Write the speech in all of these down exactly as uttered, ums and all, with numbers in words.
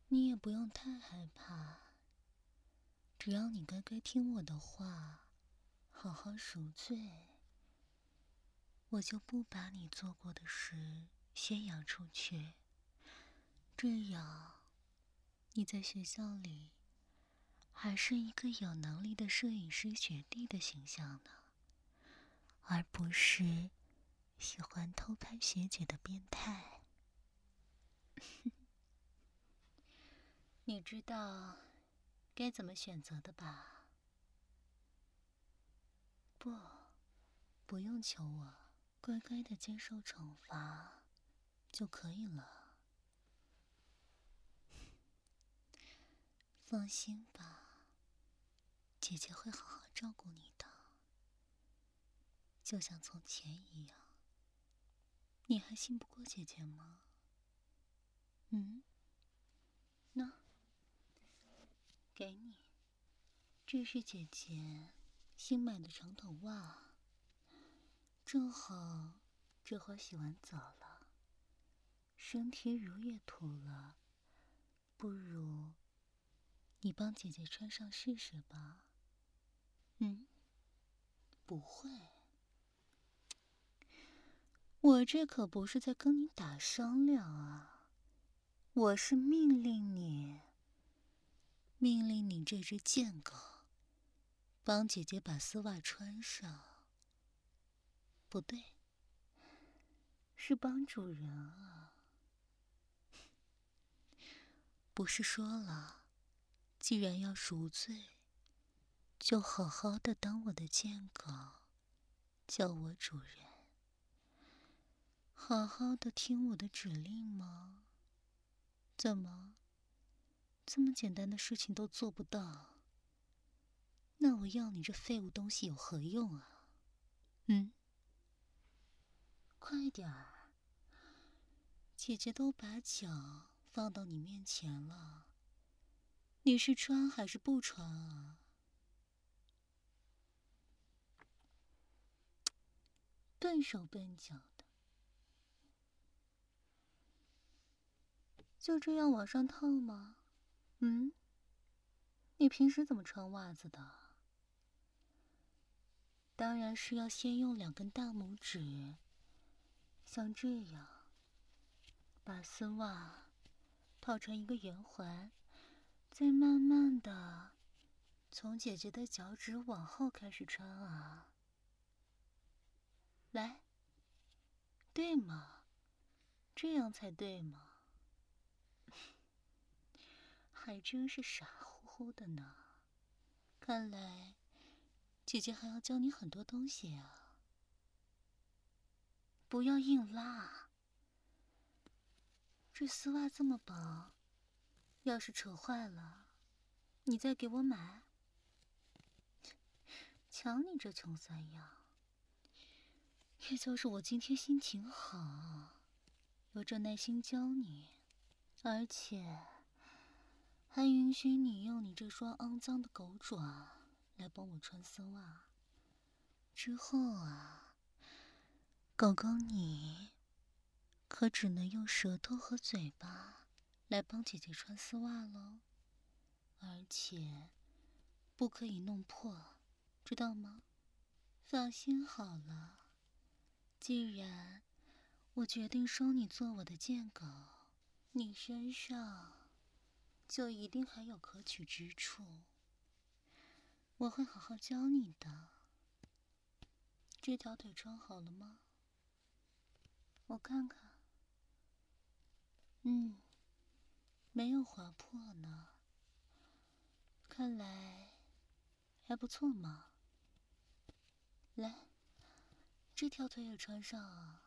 你也不用太害怕，只要你乖乖听我的话，好好赎罪，我就不把你做过的事宣扬出去。这样，你在学校里还是一个有能力的摄影师学弟的形象呢，而不是喜欢偷拍学姐的变态。你知道该怎么选择的吧？不，不用求我，乖乖的接受惩罚就可以了。放心吧，姐姐会好好照顾你的，就像从前一样。你还信不过姐姐吗？嗯？那，给你，这是姐姐新买的长筒袜，正好这会儿洗完澡了，身体乳也涂了，不如你帮姐姐穿上试试吧。嗯？不会，我这可不是在跟你打商量啊，我是命令你，命令你这只贱狗，帮姐姐把丝袜穿上。不对，是帮主人啊。不是说了，既然要赎罪，就好好的当我的贱狗，叫我主人，好好的听我的指令吗？怎么，这么简单的事情都做不到？那我要你这废物东西有何用啊？嗯？快点儿，姐姐都把脚放到你面前了，你是穿还是不穿啊？笨手笨脚的，就这样往上套吗？嗯？你平时怎么穿袜子的？当然是要先用两根大拇指，像这样，把丝袜套成一个圆环，再慢慢的从姐姐的脚趾往后开始穿啊。来，对嘛，这样才对嘛。还真是傻乎乎的呢，看来姐姐还要教你很多东西啊。不要硬拉，这丝袜这么薄，要是扯坏了，你再给我买。瞧你这穷酸样，也就是我今天心情好，有这耐心教你，而且还允许你用你这双肮脏的狗爪来帮我穿丝袜。之后啊，狗狗你可只能用舌头和嘴巴来帮姐姐穿丝袜喽，而且不可以弄破，知道吗？放心好了，既然我决定收你做我的贱狗，你身上就一定还有可取之处，我会好好教你的。这条腿穿好了吗？我看看。嗯，没有划破呢，看来还不错嘛。来，这条腿也穿上啊，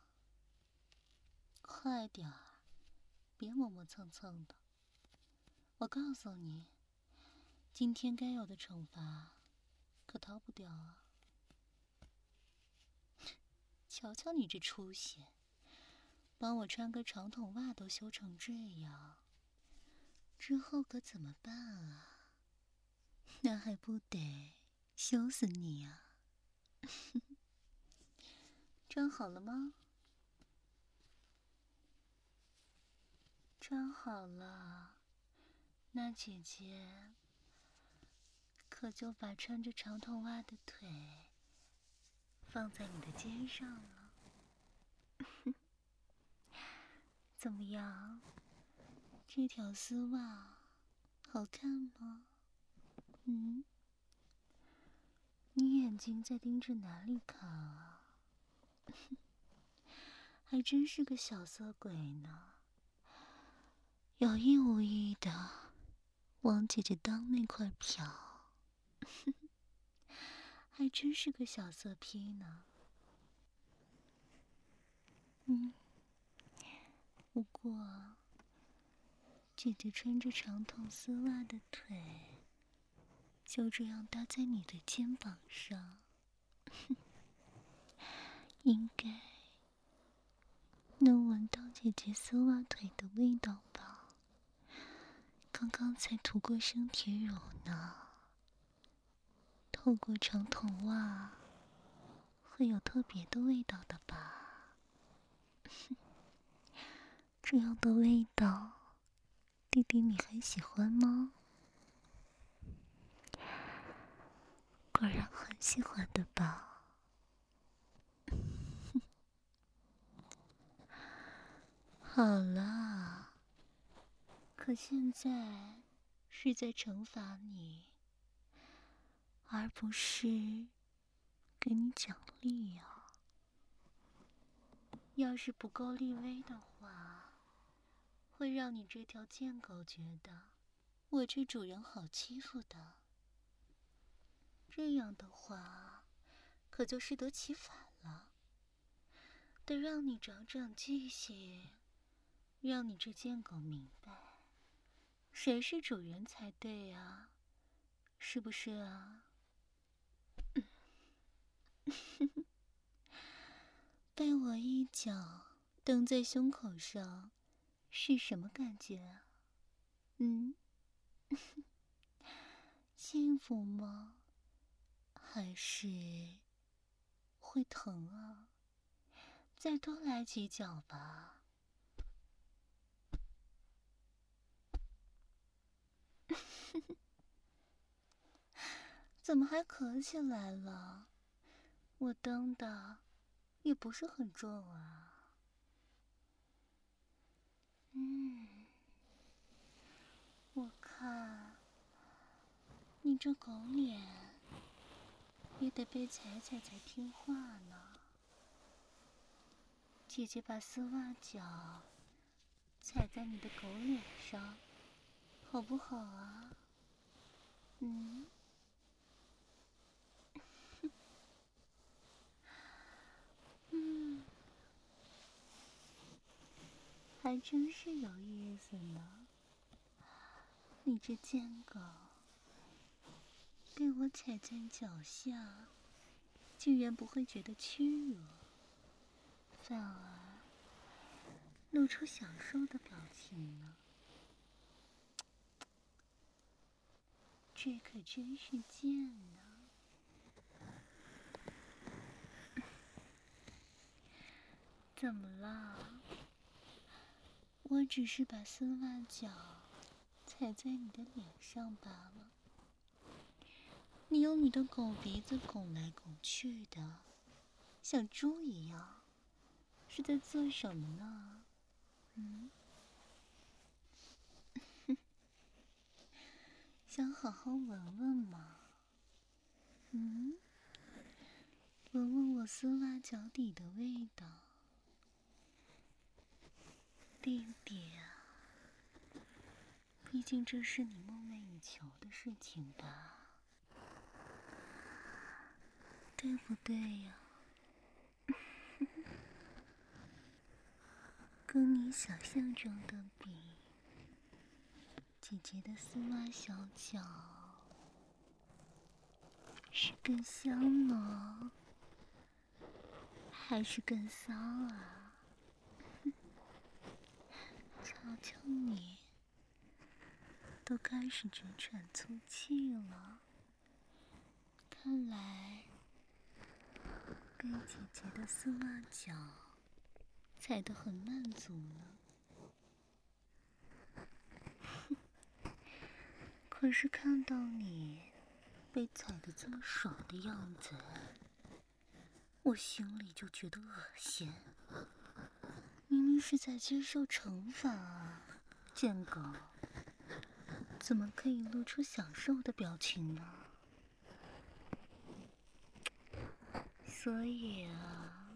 快点儿，别磨磨蹭蹭的。我告诉你，今天该有的惩罚可逃不掉啊。瞧瞧你这出息，帮我穿个长筒袜都羞成这样，之后可怎么办啊？那还不得羞死你呀！穿好了吗？穿好了， 那姐姐可就把穿着长筒袜的腿放在你的肩上了。怎么样？这条丝袜好看吗？嗯？你眼睛在盯着哪里看啊？还真是个小色鬼呢，有意无意的往姐姐裆那块瞟，还真是个小色批呢。嗯，不过姐姐穿着长筒丝袜的腿就这样搭在你的肩膀上，应该能闻到姐姐丝袜腿的味道吧？刚刚才涂过生铁乳呢，透过长筒袜会有特别的味道的吧？这样的味道，弟弟你还喜欢吗？果然很喜欢的吧？好了，可现在是在惩罚你，而不是给你奖励呀。要是不够立威的话，会让你这条贱狗觉得我这主人好欺负的。这样的话，可就适得其反了。得让你长长记性，让你这贱狗明白，谁是主人才对啊，是不是啊？被我一脚蹬在胸口上，是什么感觉啊？嗯？幸福吗？还是会疼啊？再多来几脚吧。怎么还咳起来了？我蹬的也不是很重啊。嗯，我看你这狗脸也得被踩踩才听话呢。姐姐把丝袜脚踩在你的狗脸上，好不好啊？嗯？嗯，还真是有意思呢。你这贱狗，被我踩在脚下，竟然不会觉得屈辱，反而露出享受的表情呢。这可真是贱呢。怎么了？我只是把丝袜脚踩在你的脸上罢了，你用你的狗鼻子拱来拱去的，像猪一样，是在做什么呢？嗯？想好好闻闻吗？嗯？闻闻我丝袜脚底的味道。弟弟啊，毕竟这是你梦寐以求的事情吧？对不对呀？跟你想象中的比，姐姐的丝袜小脚是更香呢，还是更骚啊？瞧瞧你，都开始直喘粗气了，看来被姐姐的丝袜脚踩得很满足呢。 可是看到你被踩得这么爽的样子，我心里就觉得恶心。明明是在接受惩罚啊，贱狗，怎么可以露出享受的表情呢？所以啊，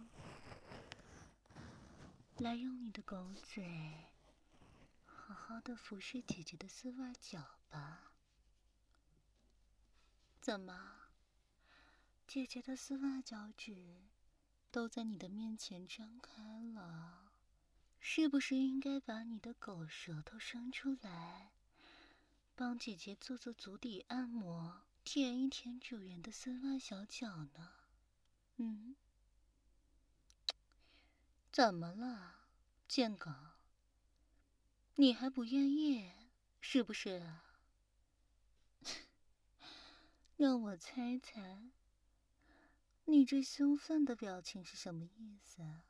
来用你的狗嘴，好好的服侍姐姐的丝袜脚吧。怎么，姐姐的丝袜脚趾都在你的面前张开了，是不是应该把你的狗舌头伸出来，帮姐姐做做足底按摩，舔一舔主人的丝袜小脚呢？嗯？怎么了，贱狗？你还不愿意，是不是啊？让我猜猜，你这羞愤的表情是什么意思啊？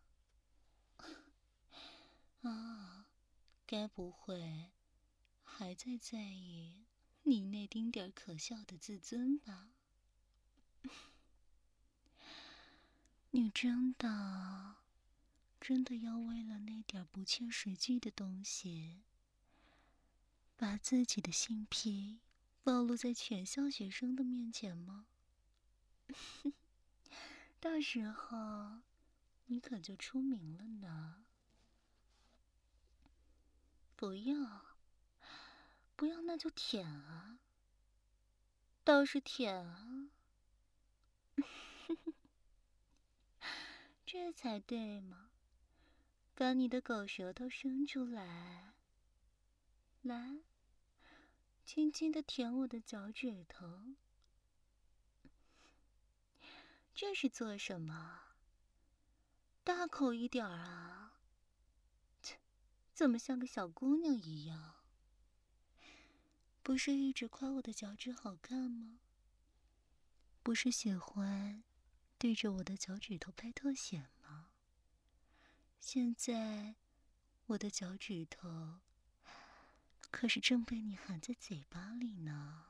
啊，该不会还在在意你那丁点儿可笑的自尊吧？你真的真的要为了那点不切实际的东西，把自己的性癖暴露在全校学生的面前吗？到时候你可就出名了呢。不要，不要，那就舔啊，倒是舔啊，这才对嘛！把你的狗舌头伸出来，来，轻轻地舔我的脚趾头。这是做什么？大口一点儿啊！切，怎么像个小姑娘一样？不是一直夸我的脚趾好看吗？不是喜欢对着我的脚趾头拍特写吗？现在我的脚趾头可是正被你含在嘴巴里呢，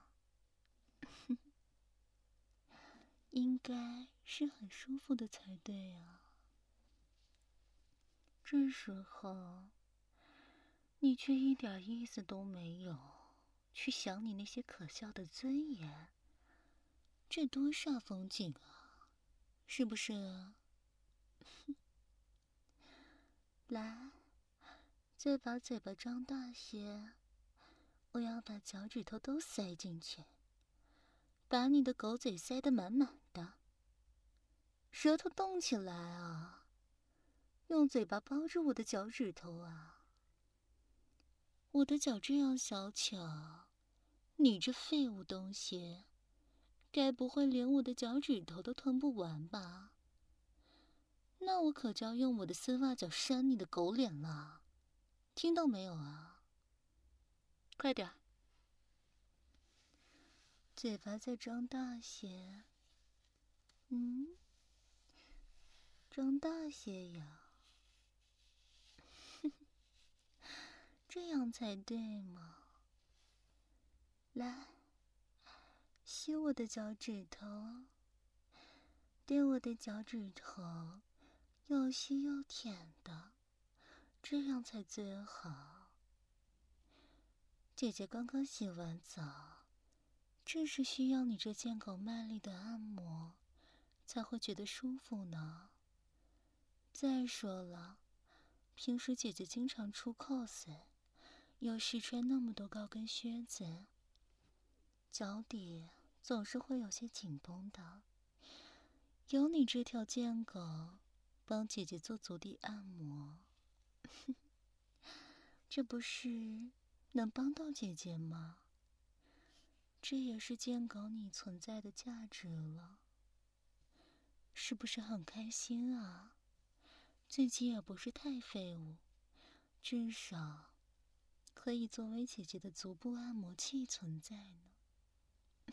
应该是很舒服的才对啊。这时候你却一点意思都没有去想你那些可笑的尊严，这多煞风景啊，是不是啊？来，再把嘴巴张大些，我要把脚趾头都塞进去，把你的狗嘴塞得满满的。舌头动起来啊，用嘴巴包住我的脚趾头啊。我的脚这样小巧，你这废物东西，该不会连我的脚趾头都吞不完吧？那我可就要用我的丝袜脚扇你的狗脸了，听到没有啊？快点，嘴巴再张大些，嗯，张大些呀，这样才对嘛。来，吸我的脚趾头，对我的脚趾头又吸又舔的，这样才最好。姐姐刚刚洗完澡，正是需要你这贱狗卖力的按摩，才会觉得舒服呢。再说了，平时姐姐经常出 cos， 又试穿那么多高跟靴子，脚底总是会有些紧绷的。有你这条贱狗帮姐姐做足底按摩，这不是能帮到姐姐吗？这也是贱狗你存在的价值了，是不是很开心啊？自己也不是太废物，至少可以作为姐姐的足部按摩器存在呢。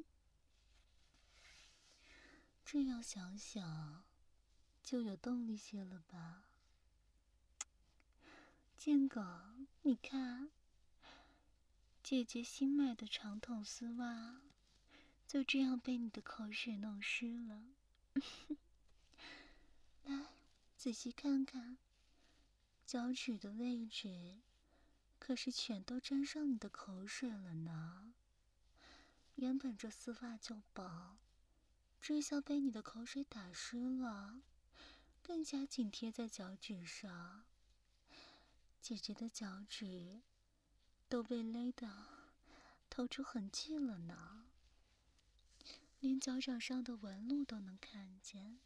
这样想想，就有动力些了吧？贱狗，你看， 姐姐新买的长筒丝袜就这样被你的口水弄湿了。来，仔细看看，脚趾的位置可是全都沾上你的口水了呢。原本这丝袜就薄，这下被你的口水打湿了，更加紧贴在脚趾上。姐姐的脚趾都被勒得透出痕迹了呢，连脚掌上的纹路都能看见。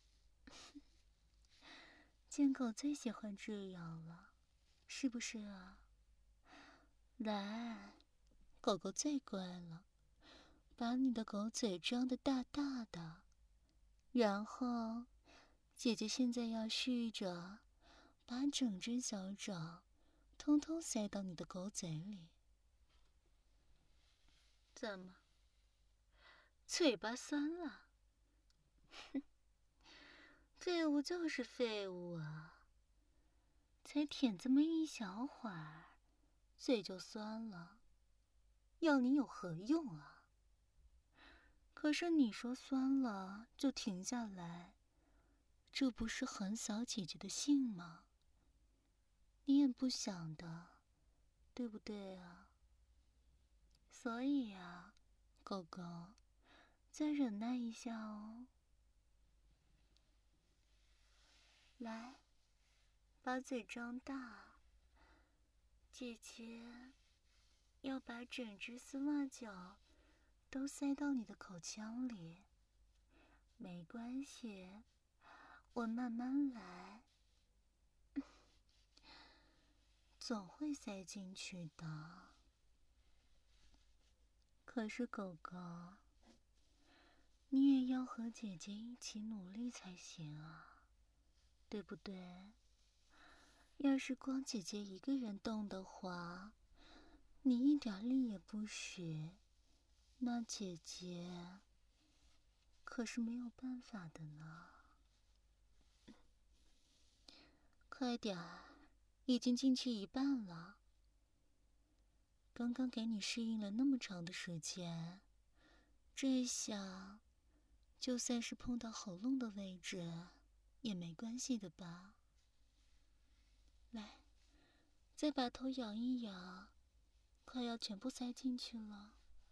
贱狗最喜欢这样了，是不是啊？来，狗狗最乖了，把你的狗嘴张得大大的，然后姐姐现在要试着把整只脚掌通通塞到你的狗嘴里。怎么，嘴巴酸了？哼，废物就是废物啊，才舔这么一小会儿，嘴就酸了，要你有何用啊？可是你说酸了就停下来，这不是很扫姐姐的兴吗？你也不想的，对不对啊？所以啊，狗狗，再忍耐一下哦。来，把嘴张大，姐姐要把整只丝袜脚都塞到你的口腔里。没关系，我慢慢来，总会塞进去的。可是狗狗，你也要和姐姐一起努力才行啊，对不对？要是光姐姐一个人动的话，你一点力也不使，那姐姐可是没有办法的呢。快点儿，已经进去一半了。刚刚给你适应了那么长的时间，这下就算是碰到喉咙的位置也没关系的吧？来，再把头摇一摇，快要全部塞进去了。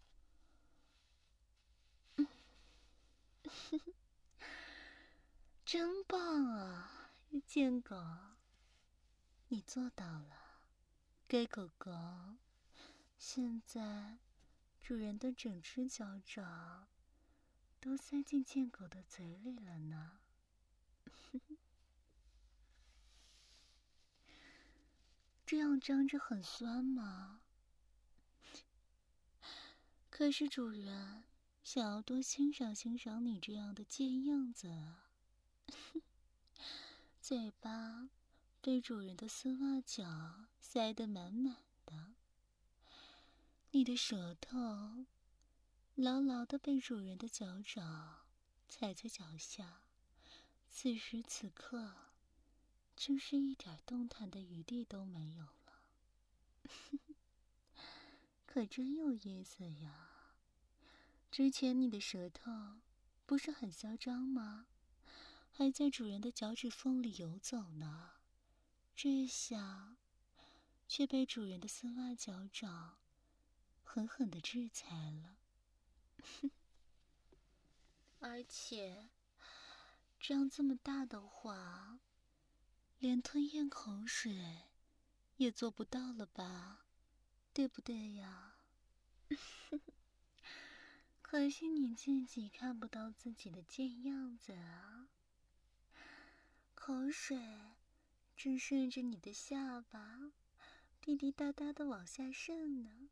真棒啊，贱狗，你做到了。该狗狗，现在主人的整只脚掌都塞进贱狗的嘴里了呢。这样张着很酸吗？可是主人想要多欣赏欣赏你这样的贱样子啊。嘴巴被主人的丝袜脚塞得满满的，你的舌头牢牢地被主人的脚掌踩在脚下，此时此刻真是一点动弹的余地都没有了。可真有意思呀！之前你的舌头不是很嚣张吗？还在主人的脚趾缝里游走呢，这下却被主人的丝袜脚掌狠狠地制裁了。而且张这么大的话，连吞咽口水也做不到了吧，对不对呀？可惜你自己看不到自己的贱样子啊，口水正顺着你的下巴滴滴答答的往下渗呢。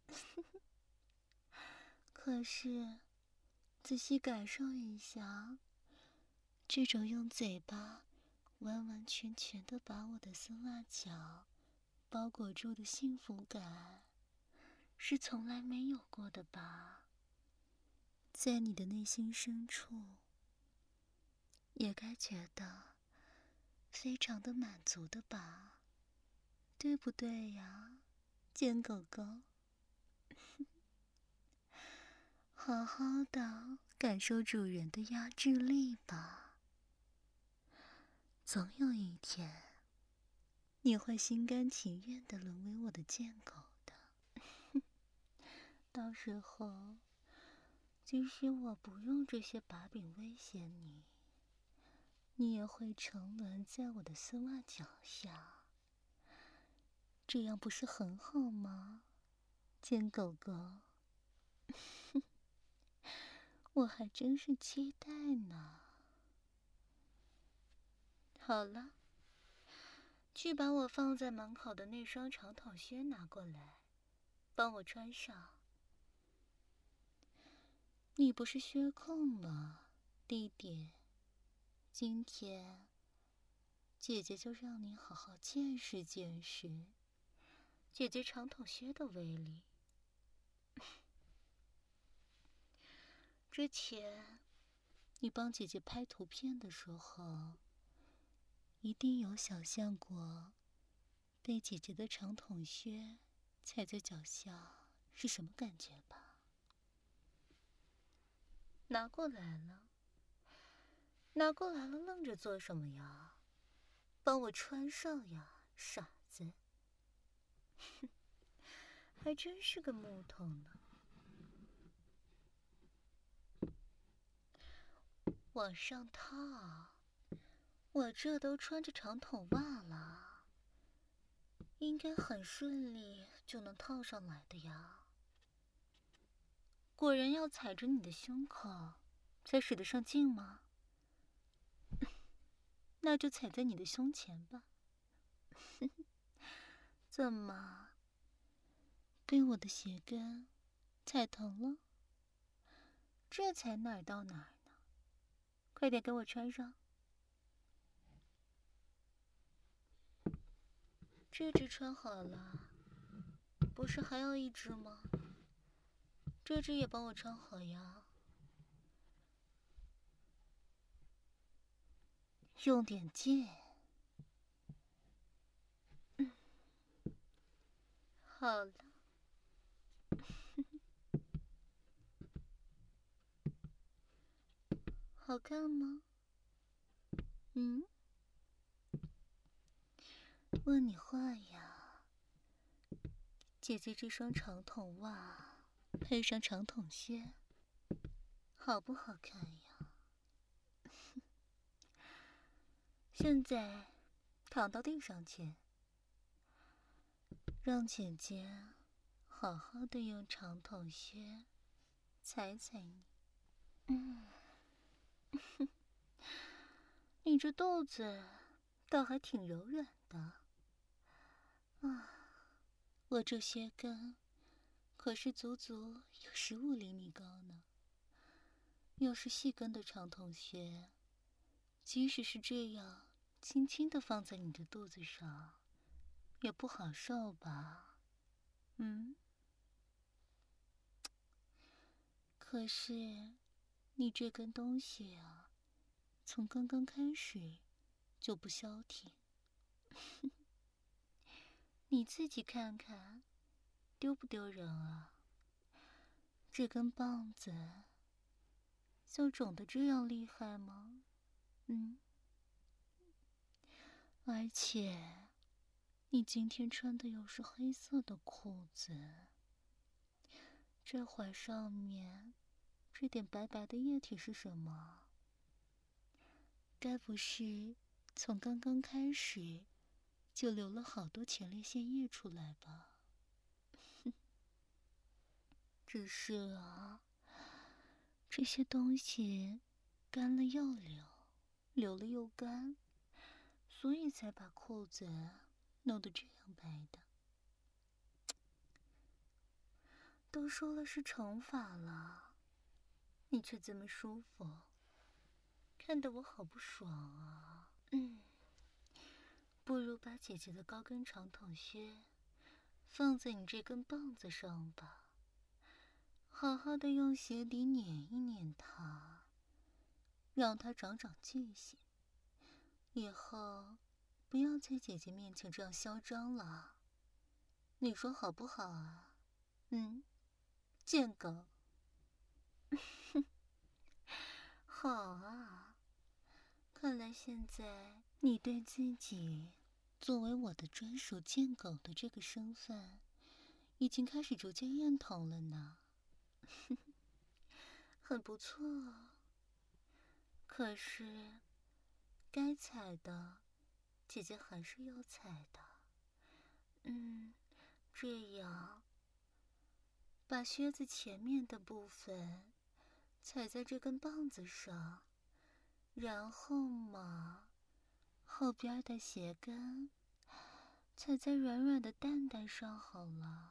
可是仔细感受一下，这种用嘴巴完完全全的把我的丝袜脚包裹住的幸福感，是从来没有过的吧？在你的内心深处，也该觉得非常的满足的吧？对不对呀，贱狗狗？ 好好的感受主人的压制力吧。总有一天，你会心甘情愿地沦为我的贱狗的。到时候，即使我不用这些把柄威胁你，你也会沉沦在我的丝袜脚下。这样不是很好吗，贱狗狗？我还真是期待呢。好了，去把我放在门口的那双长筒靴拿过来，帮我穿上。你不是靴控吗，弟弟？今天，姐姐就让你好好见识见识姐姐长筒靴的威力。之前，你帮姐姐拍图片的时候，一定有想象过，被姐姐的长筒靴踩在脚下是什么感觉吧？拿过来了，拿过来了，愣着做什么呀？帮我穿上呀，傻子！还真是个木头呢。往上套，我这都穿着长筒袜了，应该很顺利就能套上来的呀。果然要踩着你的胸口才使得上劲吗？那就踩在你的胸前吧。怎么，被我的鞋跟踩疼了？这才哪儿到哪儿呢？快点给我穿上。这只穿好了，不是还要一只吗？这只也帮我穿好呀。用点劲。嗯，好了。好看吗？嗯？问你话呀。姐姐这双长筒袜配上长筒靴，好不好看呀？现在躺到地上去，让姐姐好好的用长筒靴踩踩你。嗯，你这肚子倒还挺柔软的啊！我这靴跟可是足足有十五厘米高呢。要是细跟的长筒靴，即使是这样轻轻地放在你的肚子上，也不好受吧？嗯？可是，你这根东西啊，从刚刚开始就不消停。你自己看看，丢不丢人啊？这根棒子就肿得这样厉害吗？嗯？而且，你今天穿的又是黑色的裤子，这怀上面这点白白的液体是什么？该不是从刚刚开始就流了好多前列腺液出来吧？只是啊，这些东西干了又流，流了又干，所以才把裤子弄得这样白的。都说了是惩罚了，你却这么舒服，看得我好不爽啊！嗯，不如把姐姐的高跟长筒靴放在你这根棒子上吧，好好的用鞋底碾一碾它，让它长长记性。以后不要在姐姐面前这样嚣张了，你说好不好啊？嗯？ 贱狗。好啊，看来现在你对自己作为我的专属贱狗的这个身份，已经开始逐渐认同了呢。很不错。可是，该踩的，姐姐还是要踩的。嗯，这样，把靴子前面的部分踩在这根棒子上，然后嘛，后边的鞋跟踩在软软的蛋蛋上好了。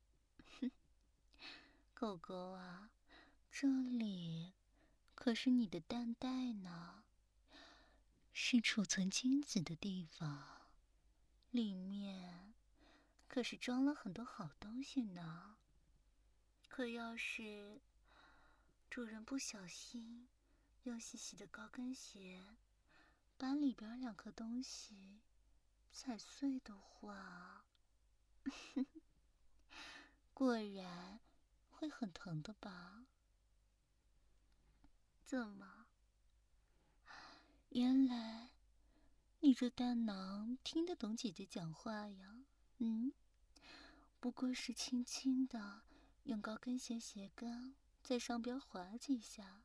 狗狗啊，这里可是你的蛋袋呢，是储存精子的地方，里面可是装了很多好东西呢。可要是主人不小心用细细的高跟鞋把里边两颗东西踩碎的话，果然会很疼的吧？怎么？原来你这蛋囊听得懂姐姐讲话呀？嗯，不过是轻轻的用高跟鞋鞋跟在上边划几下，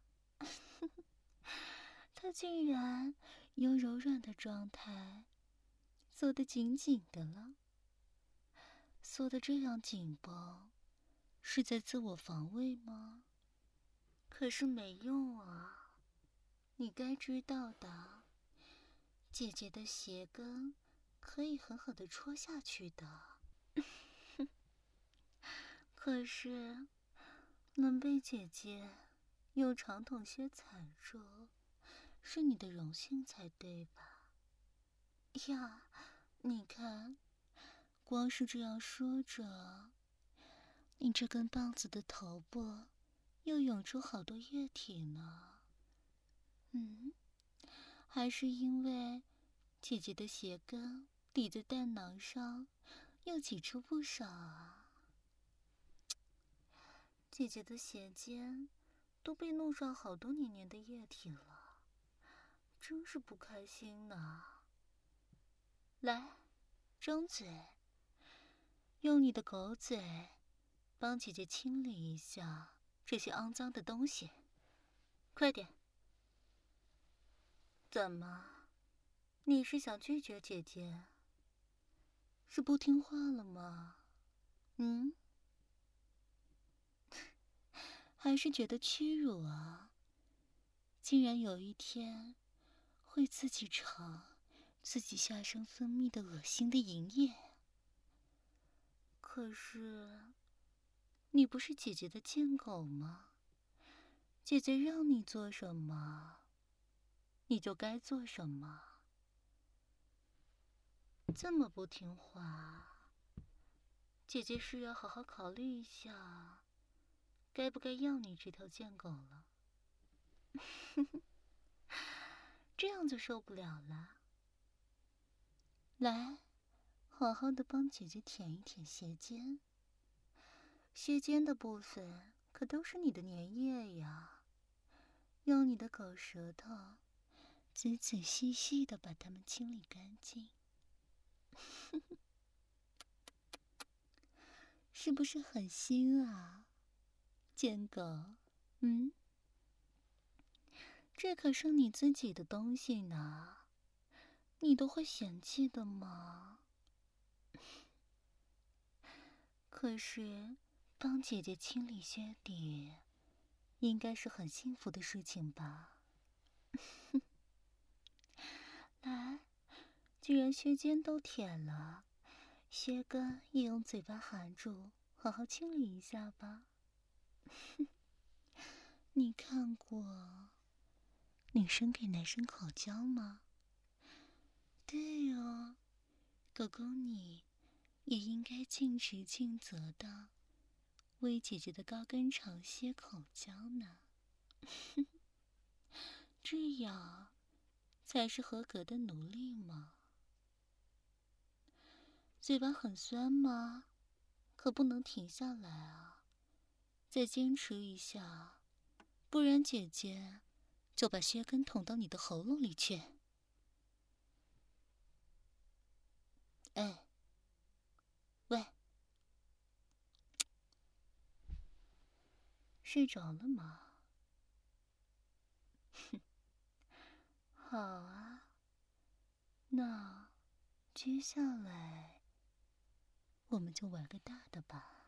它竟然用柔软的状态缩得紧紧的了。缩得这样紧绷，是在自我防卫吗？可是没用啊，你该知道的，姐姐的鞋跟可以狠狠地戳下去的。可是，能被姐姐用长筒靴踩着，是你的荣幸才对吧？呀，你看，光是这样说着，你这根棒子的头部又涌出好多液体呢。嗯，还是因为姐姐的鞋跟抵在蛋囊上，又挤出不少啊。姐姐的鞋尖都被弄上好多黏黏的液体了，真是不开心呢。来，张嘴，用你的狗嘴帮姐姐清理一下这些肮脏的东西，快点。怎么，你是想拒绝姐姐？是不听话了吗？嗯？还是觉得屈辱啊？竟然有一天会自己尝自己下身分泌的恶心的淫液。可是，你不是姐姐的贱狗吗？姐姐让你做什么，你就该做什么。这么不听话，姐姐是要好好考虑一下，该不该要你这条贱狗了。这样就受不了了。来，好好的帮姐姐舔一舔鞋尖。鞋尖的部分可都是你的粘液呀，用你的狗舌头仔仔细细的把它们清理干净。是不是很腥啊，贱狗？嗯，这可是你自己的东西呢，你都会嫌弃的吗？可是，帮姐姐清理靴底，应该是很幸福的事情吧？来，既然靴尖都舔了，鞋跟也用嘴巴含住，好好清理一下吧。你看过女生给男生口交吗？对哦，狗狗你也应该尽职尽责的为姐姐的高跟长靴口交呢。这样才是合格的奴隶嘛。嘴巴很酸吗？可不能停下来啊， 再坚持一下，不然姐姐就把靴根捅到你的喉咙里去。哎，喂，睡着了吗？哼，好啊，那接下来我们就玩个大的吧。